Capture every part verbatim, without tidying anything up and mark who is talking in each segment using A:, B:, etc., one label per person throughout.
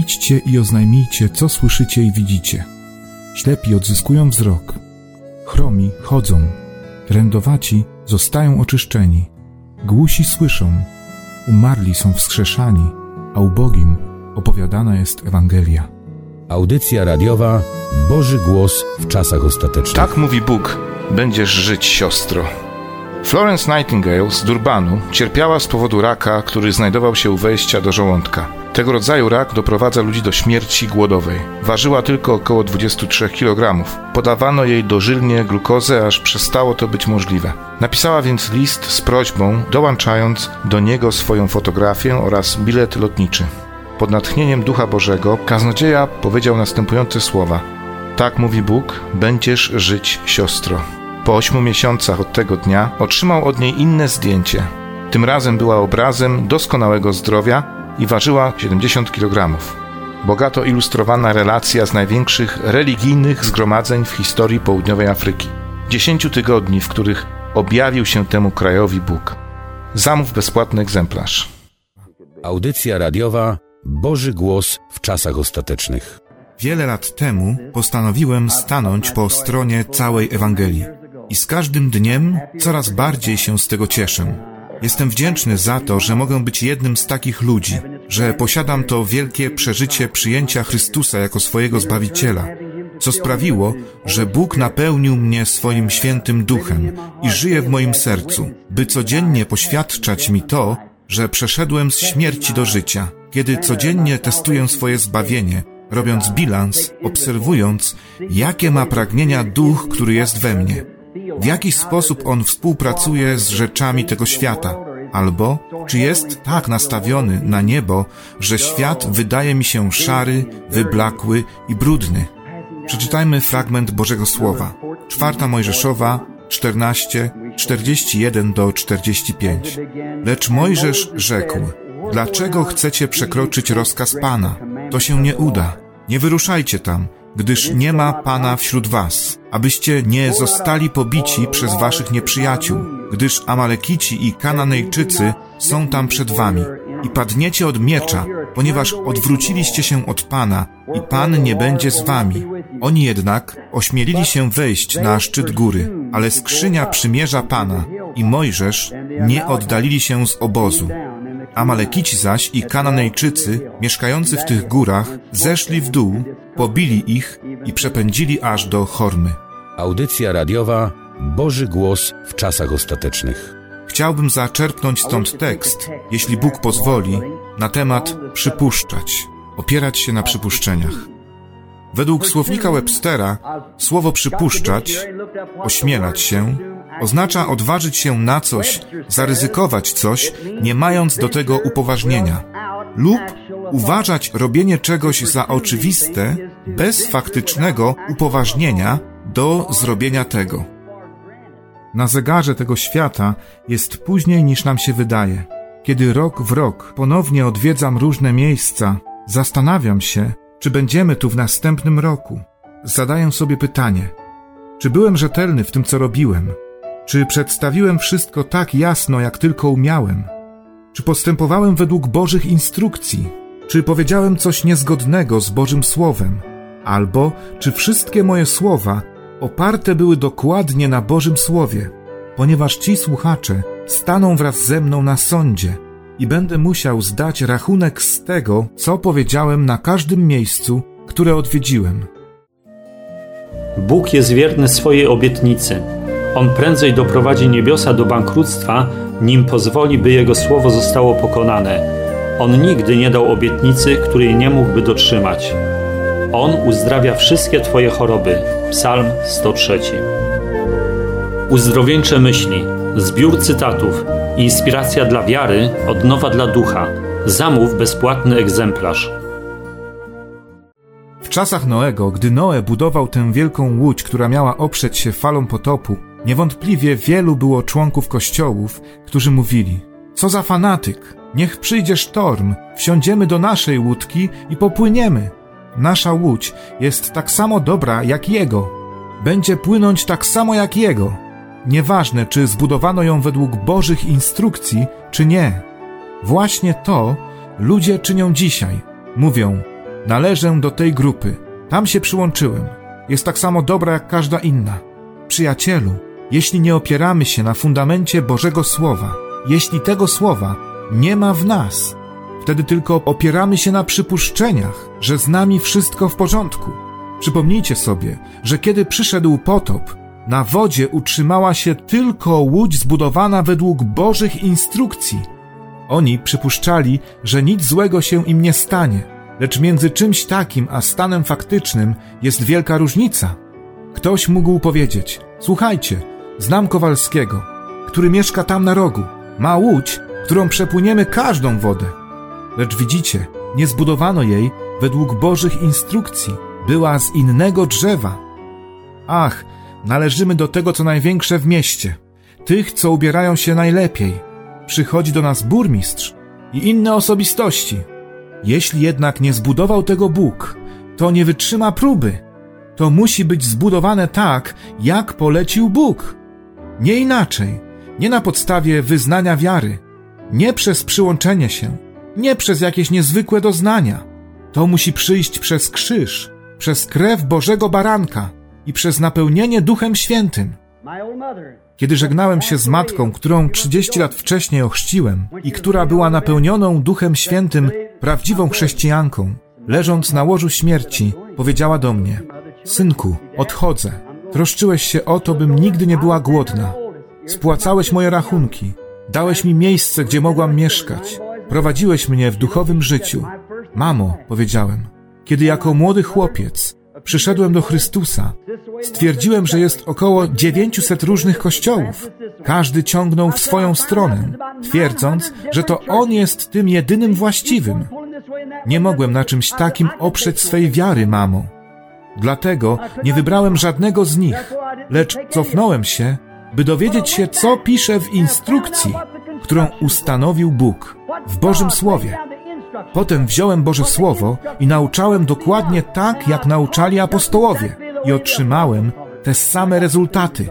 A: Idźcie i oznajmijcie, co słyszycie i widzicie. Ślepi odzyskują wzrok, chromi chodzą, trędowaci zostają oczyszczeni, głusi słyszą, umarli są wskrzeszani, a ubogim opowiadana jest Ewangelia.
B: Audycja radiowa Boży Głos w czasach ostatecznych.
C: Tak mówi Bóg, będziesz żyć, siostro. Florence Nightingale z Durbanu cierpiała z powodu raka, który znajdował się u wejścia do żołądka. Tego rodzaju rak doprowadza ludzi do śmierci głodowej. Ważyła tylko około dwadzieścia trzy kilogramów. Podawano jej dożylnie glukozę, aż przestało to być możliwe. Napisała więc list z prośbą, dołączając do niego swoją fotografię oraz bilet lotniczy. Pod natchnieniem Ducha Bożego kaznodzieja powiedział następujące słowa: tak mówi Bóg, będziesz żyć, siostro. Po ośmiu miesiącach od tego dnia otrzymał od niej inne zdjęcie. Tym razem była obrazem doskonałego zdrowia i ważyła siedemdziesiąt kilogramów. Bogato ilustrowana relacja z największych religijnych zgromadzeń w historii południowej Afryki. Dziesięciu tygodni, w których objawił się temu krajowi Bóg. Zamów bezpłatny egzemplarz.
B: Audycja radiowa Boży Głos w czasach ostatecznych.
A: Wiele lat temu postanowiłem stanąć po stronie całej Ewangelii i z każdym dniem coraz bardziej się z tego cieszę. Jestem wdzięczny za to, że mogę być jednym z takich ludzi, że posiadam to wielkie przeżycie przyjęcia Chrystusa jako swojego Zbawiciela, co sprawiło, że Bóg napełnił mnie swoim świętym duchem i żyje w moim sercu, by codziennie poświadczać mi to, że przeszedłem z śmierci do życia, kiedy codziennie testuję swoje zbawienie, robiąc bilans, obserwując, jakie ma pragnienia duch, który jest we mnie, w jaki sposób on współpracuje z rzeczami tego świata, albo czy jest tak nastawiony na niebo, że świat wydaje mi się szary, wyblakły i brudny. Przeczytajmy fragment Bożego Słowa. Czwarta Mojżeszowa, czternaście, czterdzieści jeden do czterdziestu pięciu. Lecz Mojżesz rzekł: dlaczego chcecie przekroczyć rozkaz Pana? To się nie uda. Nie wyruszajcie tam, gdyż nie ma Pana wśród was, abyście nie zostali pobici przez waszych nieprzyjaciół, gdyż Amalekici i Kananejczycy są tam przed wami i padniecie od miecza, ponieważ odwróciliście się od Pana i Pan nie będzie z wami. Oni jednak ośmielili się wejść na szczyt góry, ale skrzynia przymierza Pana i Mojżesz nie oddalili się z obozu. Amalekici zaś i Kananejczycy, mieszkający w tych górach, zeszli w dół, pobili ich i przepędzili aż do Hormy.
B: Audycja radiowa Boży Głos w czasach ostatecznych.
A: Chciałbym zaczerpnąć stąd tekst, jeśli Bóg pozwoli, na temat przypuszczać, opierać się na przypuszczeniach. Według słownika Webstera słowo przypuszczać, ośmielać się, oznacza odważyć się na coś, zaryzykować coś, nie mając do tego upoważnienia, lub uważać robienie czegoś za oczywiste, bez faktycznego upoważnienia do zrobienia tego. Na zegarze tego świata jest później niż nam się wydaje. Kiedy rok w rok ponownie odwiedzam różne miejsca, zastanawiam się, czy będziemy tu w następnym roku. Zadaję sobie pytanie, czy byłem rzetelny w tym, co robiłem? Czy przedstawiłem wszystko tak jasno, jak tylko umiałem? Czy postępowałem według Bożych instrukcji? Czy powiedziałem coś niezgodnego z Bożym Słowem? Albo czy wszystkie moje słowa oparte były dokładnie na Bożym Słowie? Ponieważ ci słuchacze staną wraz ze mną na sądzie i będę musiał zdać rachunek z tego, co powiedziałem na każdym miejscu, które odwiedziłem.
D: Bóg jest wierny swojej obietnicy. On prędzej doprowadzi niebiosa do bankructwa, nim pozwoli, by Jego słowo zostało pokonane. On nigdy nie dał obietnicy, której nie mógłby dotrzymać. On uzdrawia wszystkie Twoje choroby. Psalm sto trzy. Uzdrowieńcze myśli, zbiór cytatów, inspiracja dla wiary, odnowa dla ducha. Zamów bezpłatny egzemplarz.
A: W czasach Noego, gdy Noe budował tę wielką łódź, która miała oprzeć się falom potopu, niewątpliwie wielu było członków kościołów, którzy mówili: co za fanatyk, niech przyjdzie sztorm, wsiądziemy do naszej łódki i popłyniemy. Nasza łódź jest tak samo dobra jak jego. Będzie płynąć tak samo jak jego. Nieważne, czy zbudowano ją według Bożych instrukcji, czy nie. Właśnie to ludzie czynią dzisiaj. Mówią: Należę do tej grupy. Tam się przyłączyłem. Jest tak samo dobra jak każda inna. Przyjacielu, jeśli nie opieramy się na fundamencie Bożego Słowa, jeśli tego Słowa nie ma w nas, wtedy tylko opieramy się na przypuszczeniach, że z nami wszystko w porządku. Przypomnijcie sobie, że kiedy przyszedł potop, na wodzie utrzymała się tylko łódź zbudowana według Bożych instrukcji. Oni przypuszczali, że nic złego się im nie stanie, lecz między czymś takim a stanem faktycznym jest wielka różnica. Ktoś mógł powiedzieć: słuchajcie, znam Kowalskiego, który mieszka tam na rogu. Ma łódź, którą przepłyniemy każdą wodę. Lecz widzicie, nie zbudowano jej według Bożych instrukcji. Była z innego drzewa. Ach, należymy do tego, co największe w mieście. Tych, co ubierają się najlepiej. Przychodzi do nas burmistrz i inne osobistości. Jeśli jednak nie zbudował tego Bóg, to nie wytrzyma próby. To musi być zbudowane tak, jak polecił Bóg. Nie inaczej, nie na podstawie wyznania wiary, nie przez przyłączenie się, nie przez jakieś niezwykłe doznania. To musi przyjść przez krzyż, przez krew Bożego Baranka i przez napełnienie Duchem Świętym. Kiedy żegnałem się z matką, którą trzydzieści lat wcześniej ochrzciłem i która była napełnioną Duchem Świętym, prawdziwą chrześcijanką, leżąc na łożu śmierci, powiedziała do mnie: synku, odchodzę. Troszczyłeś się o to, bym nigdy nie była głodna. Spłacałeś moje rachunki. Dałeś mi miejsce, gdzie mogłam mieszkać. Prowadziłeś mnie w duchowym życiu. Mamo, powiedziałem, kiedy jako młody chłopiec przyszedłem do Chrystusa, stwierdziłem, że jest około dziewięćset różnych kościołów. Każdy ciągnął w swoją stronę, twierdząc, że to On jest tym jedynym właściwym. Nie mogłem na czymś takim oprzeć swej wiary, mamo. Dlatego nie wybrałem żadnego z nich, lecz cofnąłem się, by dowiedzieć się, co pisze w instrukcji, którą ustanowił Bóg w Bożym Słowie. Potem wziąłem Boże Słowo i nauczałem dokładnie tak, jak nauczali apostołowie, i otrzymałem te same rezultaty.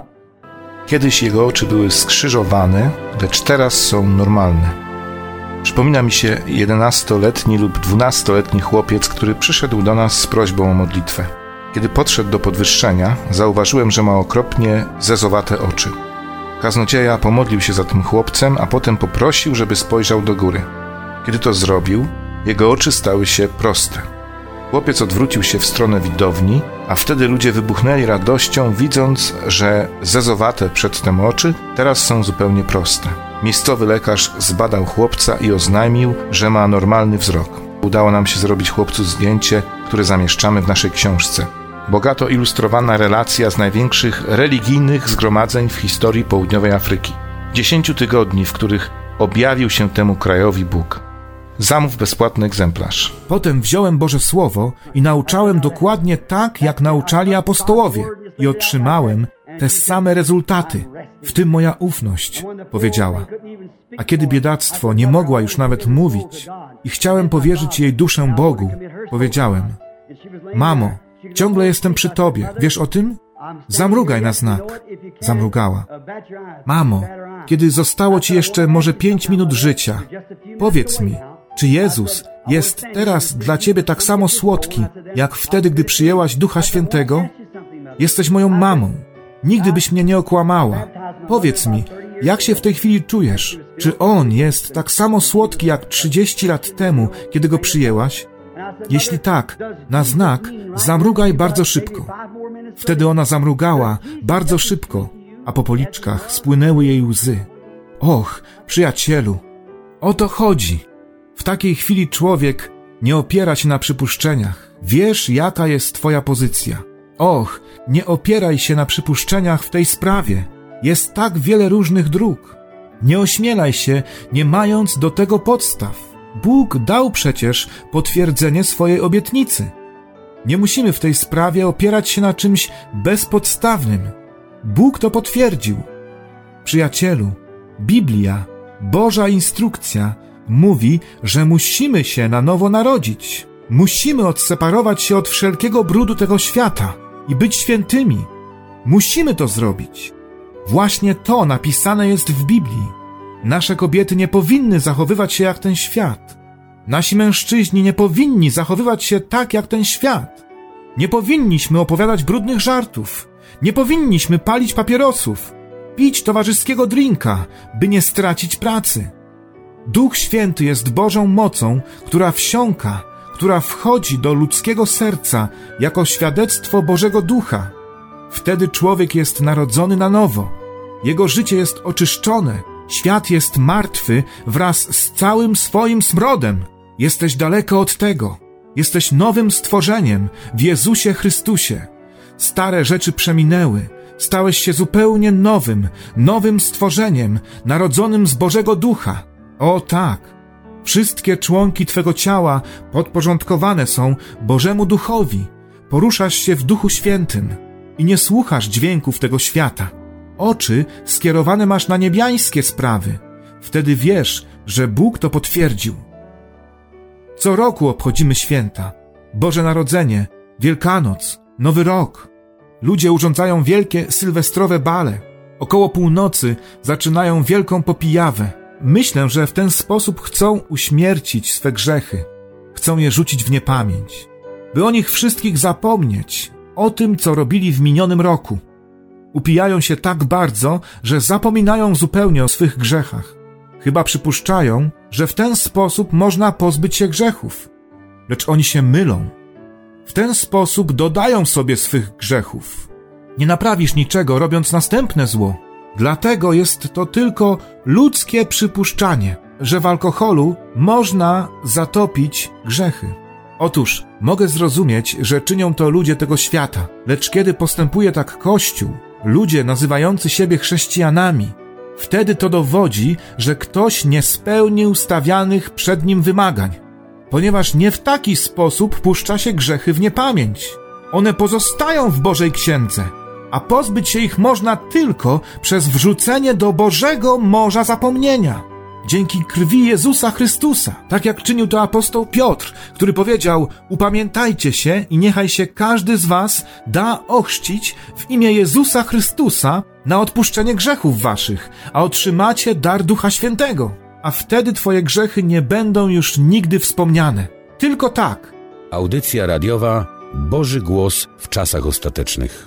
C: Kiedyś jego oczy były skrzyżowane, lecz teraz są normalne. Przypomina mi się jedenastoletni lub dwunastoletni chłopiec, który przyszedł do nas z prośbą o modlitwę. Kiedy podszedł do podwyższenia, zauważyłem, że ma okropnie zezowate oczy. Kaznodzieja pomodlił się za tym chłopcem, a potem poprosił, żeby spojrzał do góry. Kiedy to zrobił, jego oczy stały się proste. Chłopiec odwrócił się w stronę widowni, a wtedy ludzie wybuchnęli radością, widząc, że zezowate przedtem oczy teraz są zupełnie proste. Miejscowy lekarz zbadał chłopca i oznajmił, że ma normalny wzrok. Udało nam się zrobić chłopcu zdjęcie, które zamieszczamy w naszej książce. Bogato ilustrowana relacja z największych religijnych zgromadzeń w historii południowej Afryki. Dziesięciu tygodni, w których objawił się temu krajowi Bóg. Zamów bezpłatny egzemplarz.
A: Potem wziąłem Boże Słowo i nauczałem dokładnie tak, jak nauczali apostołowie, i otrzymałem te same rezultaty. W tym moja ufność, powiedziała. A kiedy biedactwo nie mogła już nawet mówić i chciałem powierzyć jej duszę Bogu, powiedziałem: mamo, ciągle jestem przy tobie, wiesz o tym? Zamrugaj na znak. Zamrugała. Mamo, kiedy zostało ci jeszcze może pięć minut życia, powiedz mi, czy Jezus jest teraz dla ciebie tak samo słodki, jak wtedy, gdy przyjęłaś Ducha Świętego? Jesteś moją mamą. Nigdy byś mnie nie okłamała. Powiedz mi, jak się w tej chwili czujesz? Czy On jest tak samo słodki jak trzydzieści lat temu, kiedy Go przyjęłaś? Jeśli tak, na znak zamrugaj bardzo szybko. Wtedy ona zamrugała bardzo szybko, a po policzkach spłynęły jej łzy. Och, przyjacielu, o to chodzi. W takiej chwili człowiek nie opiera się na przypuszczeniach. Wiesz, jaka jest twoja pozycja. Och, nie opieraj się na przypuszczeniach w tej sprawie. Jest tak wiele różnych dróg. Nie ośmielaj się, nie mając do tego podstaw. Bóg dał przecież potwierdzenie swojej obietnicy. Nie musimy w tej sprawie opierać się na czymś bezpodstawnym. Bóg to potwierdził. Przyjacielu, Biblia, Boża instrukcja, mówi, że musimy się na nowo narodzić. Musimy odseparować się od wszelkiego brudu tego świata i być świętymi. Musimy to zrobić. Właśnie to napisane jest w Biblii. Nasze kobiety nie powinny zachowywać się jak ten świat. Nasi mężczyźni nie powinni zachowywać się tak jak ten świat. Nie powinniśmy opowiadać brudnych żartów. Nie powinniśmy palić papierosów, pić towarzyskiego drinka, by nie stracić pracy. Duch Święty jest Bożą mocą, która wsiąka, która wchodzi do ludzkiego serca jako świadectwo Bożego Ducha. Wtedy człowiek jest narodzony na nowo. Jego życie jest oczyszczone. Świat jest martwy wraz z całym swoim smrodem. Jesteś daleko od tego. Jesteś nowym stworzeniem w Jezusie Chrystusie. Stare rzeczy przeminęły. Stałeś się zupełnie nowym, nowym stworzeniem, narodzonym z Bożego Ducha. O tak! Wszystkie członki Twego ciała podporządkowane są Bożemu Duchowi. Poruszasz się w Duchu Świętym i nie słuchasz dźwięków tego świata. Oczy skierowane masz na niebiańskie sprawy. Wtedy wiesz, że Bóg to potwierdził. Co roku obchodzimy święta. Boże Narodzenie, Wielkanoc, Nowy Rok. Ludzie urządzają wielkie sylwestrowe bale. Około północy zaczynają wielką popijawę. Myślę, że w ten sposób chcą uśmiercić swe grzechy. Chcą je rzucić w niepamięć. By o nich wszystkich zapomnieć. O tym, co robili w minionym roku. Upijają się tak bardzo, że zapominają zupełnie o swych grzechach. Chyba przypuszczają, że w ten sposób można pozbyć się grzechów. Lecz oni się mylą. W ten sposób dodają sobie swych grzechów. Nie naprawisz niczego, robiąc następne zło. Dlatego jest to tylko ludzkie przypuszczanie, że w alkoholu można zatopić grzechy. Otóż mogę zrozumieć, że czynią to ludzie tego świata, lecz kiedy postępuje tak Kościół, ludzie nazywający siebie chrześcijanami, wtedy to dowodzi, że ktoś nie spełnił stawianych przed nim wymagań, ponieważ nie w taki sposób puszcza się grzechy w niepamięć. One pozostają w Bożej Księdze, a pozbyć się ich można tylko przez wrzucenie do Bożego morza zapomnienia. Dzięki krwi Jezusa Chrystusa, tak jak czynił to apostoł Piotr, który powiedział: upamiętajcie się i niechaj się każdy z was da ochrzcić w imię Jezusa Chrystusa na odpuszczenie grzechów waszych, a otrzymacie dar Ducha Świętego. A wtedy twoje grzechy nie będą już nigdy wspomniane. Tylko tak.
B: Audycja radiowa Boży Głos w czasach ostatecznych.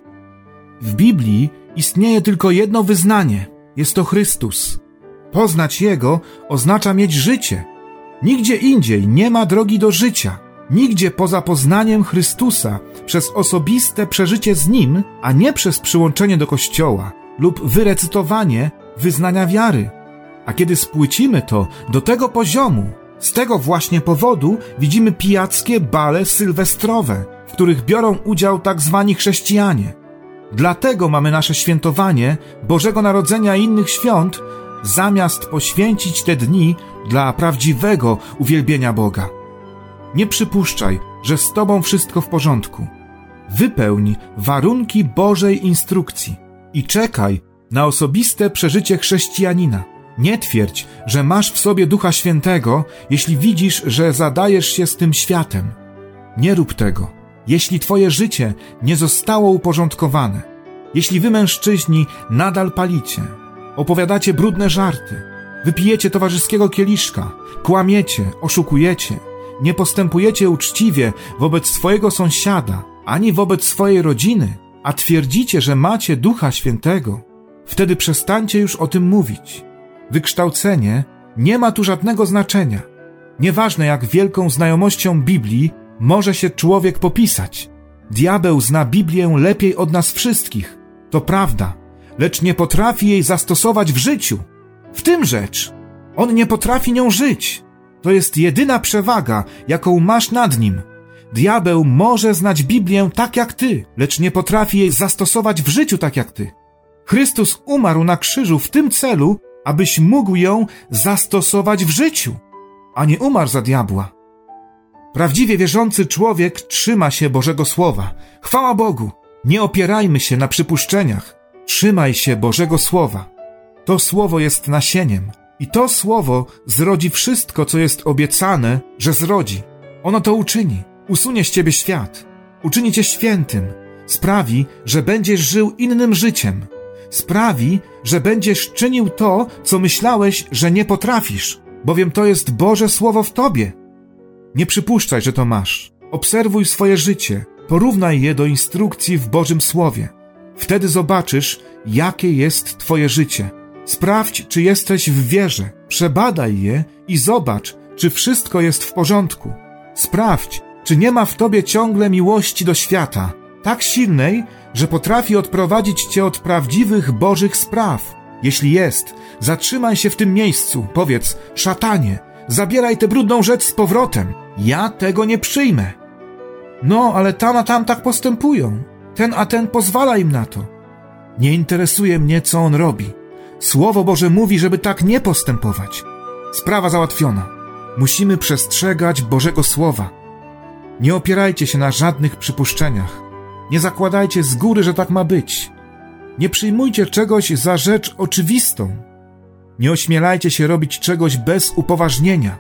A: W Biblii istnieje tylko jedno wyznanie. Jest to Chrystus. Poznać Jego oznacza mieć życie. Nigdzie indziej nie ma drogi do życia. Nigdzie poza poznaniem Chrystusa przez osobiste przeżycie z Nim, a nie przez przyłączenie do Kościoła lub wyrecytowanie wyznania wiary. A kiedy spłycimy to do tego poziomu, z tego właśnie powodu widzimy pijackie bale sylwestrowe, w których biorą udział tak zwani chrześcijanie. Dlatego mamy nasze świętowanie Bożego Narodzenia i innych świąt, zamiast poświęcić te dni dla prawdziwego uwielbienia Boga. Nie przypuszczaj, że z tobą wszystko w porządku. Wypełnij warunki Bożej instrukcji i czekaj na osobiste przeżycie chrześcijanina. Nie twierdź, że masz w sobie Ducha Świętego, jeśli widzisz, że zadajesz się z tym światem. Nie rób tego, jeśli twoje życie nie zostało uporządkowane. Jeśli wy, mężczyźni, nadal palicie, opowiadacie brudne żarty, wypijecie towarzyskiego kieliszka, kłamiecie, oszukujecie, nie postępujecie uczciwie wobec swojego sąsiada, ani wobec swojej rodziny, a twierdzicie, że macie Ducha Świętego, wtedy przestańcie już o tym mówić. Wykształcenie nie ma tu żadnego znaczenia. Nieważne, jak wielką znajomością Biblii może się człowiek popisać. Diabeł zna Biblię lepiej od nas wszystkich. To prawda, lecz nie potrafi jej zastosować w życiu. W tym rzecz. On nie potrafi nią żyć. To jest jedyna przewaga, jaką masz nad nim. Diabeł może znać Biblię tak jak ty, lecz nie potrafi jej zastosować w życiu tak jak ty. Chrystus umarł na krzyżu w tym celu, abyś mógł ją zastosować w życiu, a nie umarł za diabła. Prawdziwie wierzący człowiek trzyma się Bożego Słowa. Chwała Bogu! Nie opierajmy się na przypuszczeniach. Trzymaj się Bożego Słowa. To Słowo jest nasieniem i to Słowo zrodzi wszystko, co jest obiecane, że zrodzi. Ono to uczyni. Usunie z ciebie świat. Uczyni cię świętym. Sprawi, że będziesz żył innym życiem. Sprawi, że będziesz czynił to, co myślałeś, że nie potrafisz, bowiem to jest Boże Słowo w tobie. Nie przypuszczaj, że to masz. Obserwuj swoje życie, porównaj je do instrukcji w Bożym Słowie. Wtedy zobaczysz, jakie jest twoje życie. Sprawdź, czy jesteś w wierze. Przebadaj je i zobacz, czy wszystko jest w porządku. Sprawdź, czy nie ma w tobie ciągle miłości do świata, tak silnej, że potrafi odprowadzić cię od prawdziwych Bożych spraw. Jeśli jest, zatrzymaj się w tym miejscu. Powiedz: szatanie, zabieraj tę brudną rzecz z powrotem. Ja tego nie przyjmę. No, ale tam a tam tak postępują. Ten a ten pozwala im na to. Nie interesuje mnie, co on robi. Słowo Boże mówi, żeby tak nie postępować. Sprawa załatwiona. Musimy przestrzegać Bożego Słowa. Nie opierajcie się na żadnych przypuszczeniach. Nie zakładajcie z góry, że tak ma być. Nie przyjmujcie czegoś za rzecz oczywistą. Nie ośmielajcie się robić czegoś bez upoważnienia.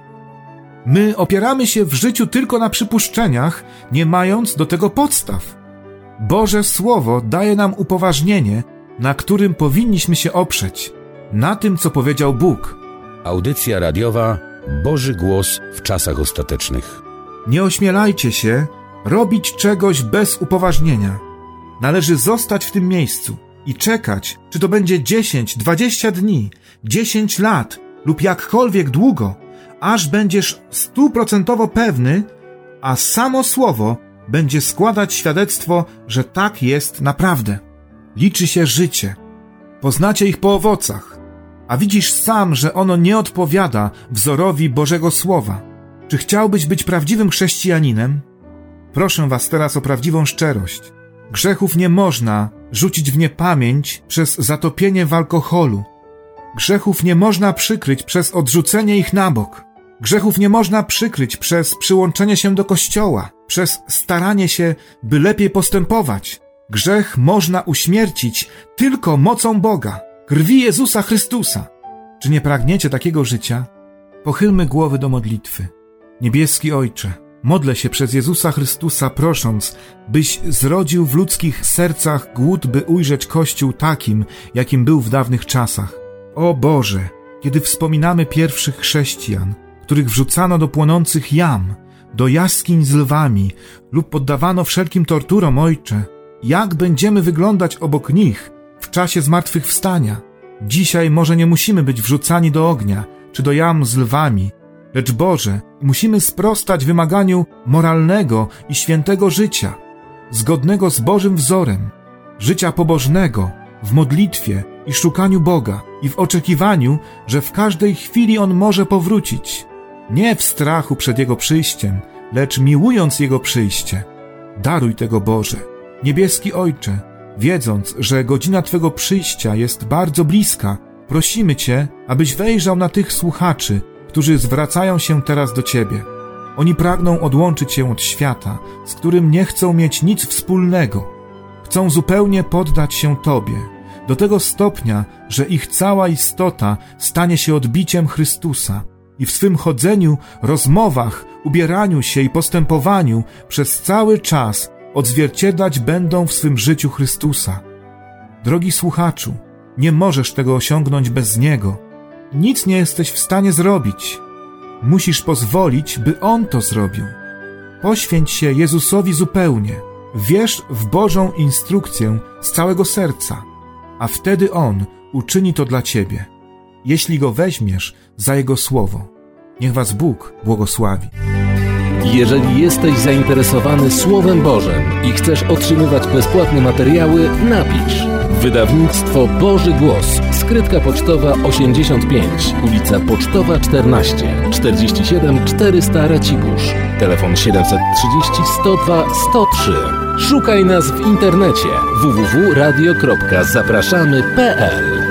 A: My opieramy się w życiu tylko na przypuszczeniach, nie mając do tego podstaw. Boże Słowo daje nam upoważnienie, na którym powinniśmy się oprzeć. Na tym, co powiedział Bóg.
B: Audycja radiowa Boży Głos w czasach ostatecznych.
A: Nie ośmielajcie się robić czegoś bez upoważnienia. Należy zostać w tym miejscu i czekać, czy to będzie dziesięć, dwadzieścia dni, dziesięć lat lub jakkolwiek długo, aż będziesz stuprocentowo pewny, a samo Słowo będzie składać świadectwo, że tak jest naprawdę. Liczy się życie. Poznacie ich po owocach, a widzisz sam, że ono nie odpowiada wzorowi Bożego Słowa. Czy chciałbyś być prawdziwym chrześcijaninem? Proszę was teraz o prawdziwą szczerość. Grzechów nie można rzucić w niepamięć przez zatopienie w alkoholu. Grzechów nie można przykryć przez odrzucenie ich na bok. Grzechów nie można przykryć przez przyłączenie się do Kościoła, przez staranie się, by lepiej postępować. Grzech można uśmiercić tylko mocą Boga, krwi Jezusa Chrystusa. Czy nie pragniecie takiego życia? Pochylmy głowy do modlitwy. Niebieski Ojcze, modlę się przez Jezusa Chrystusa, prosząc, byś zrodził w ludzkich sercach głód, by ujrzeć Kościół takim, jakim był w dawnych czasach. O Boże, kiedy wspominamy pierwszych chrześcijan, których wrzucano do płonących jam, do jaskiń z lwami lub poddawano wszelkim torturom, Ojcze, jak będziemy wyglądać obok nich w czasie zmartwychwstania? Dzisiaj może nie musimy być wrzucani do ognia czy do jam z lwami, lecz Boże, musimy sprostać wymaganiu moralnego i świętego życia, zgodnego z Bożym wzorem, życia pobożnego, w modlitwie i szukaniu Boga i w oczekiwaniu, że w każdej chwili On może powrócić. Nie w strachu przed Jego przyjściem, lecz miłując Jego przyjście. Daruj tego, Boże. Niebieski Ojcze, wiedząc, że godzina Twego przyjścia jest bardzo bliska, prosimy Cię, abyś wejrzał na tych słuchaczy, którzy zwracają się teraz do Ciebie. Oni pragną odłączyć się od świata, z którym nie chcą mieć nic wspólnego. Chcą zupełnie poddać się Tobie, do tego stopnia, że ich cała istota stanie się odbiciem Chrystusa i w swym chodzeniu, rozmowach, ubieraniu się i postępowaniu przez cały czas odzwierciedlać będą w swym życiu Chrystusa. Drogi słuchaczu, nie możesz tego osiągnąć bez Niego. Nic nie jesteś w stanie zrobić. Musisz pozwolić, by On to zrobił. Poświęć się Jezusowi zupełnie. Wierz w Bożą instrukcję z całego serca, a wtedy On uczyni to dla Ciebie, jeśli Go weźmiesz za Jego słowo. Niech was Bóg błogosławi.
E: Jeżeli jesteś zainteresowany Słowem Bożym i chcesz otrzymywać bezpłatne materiały, napisz Wydawnictwo Boży Głos, skrytka pocztowa osiemdziesiąt pięć, ulica Pocztowa czternaście, czterdzieści siedem czterysta Racibórz, telefon siedem trzydzieści sto dwa sto trzy. Szukaj nas w internecie w w w kropka radio kropka zapraszamy kropka p l.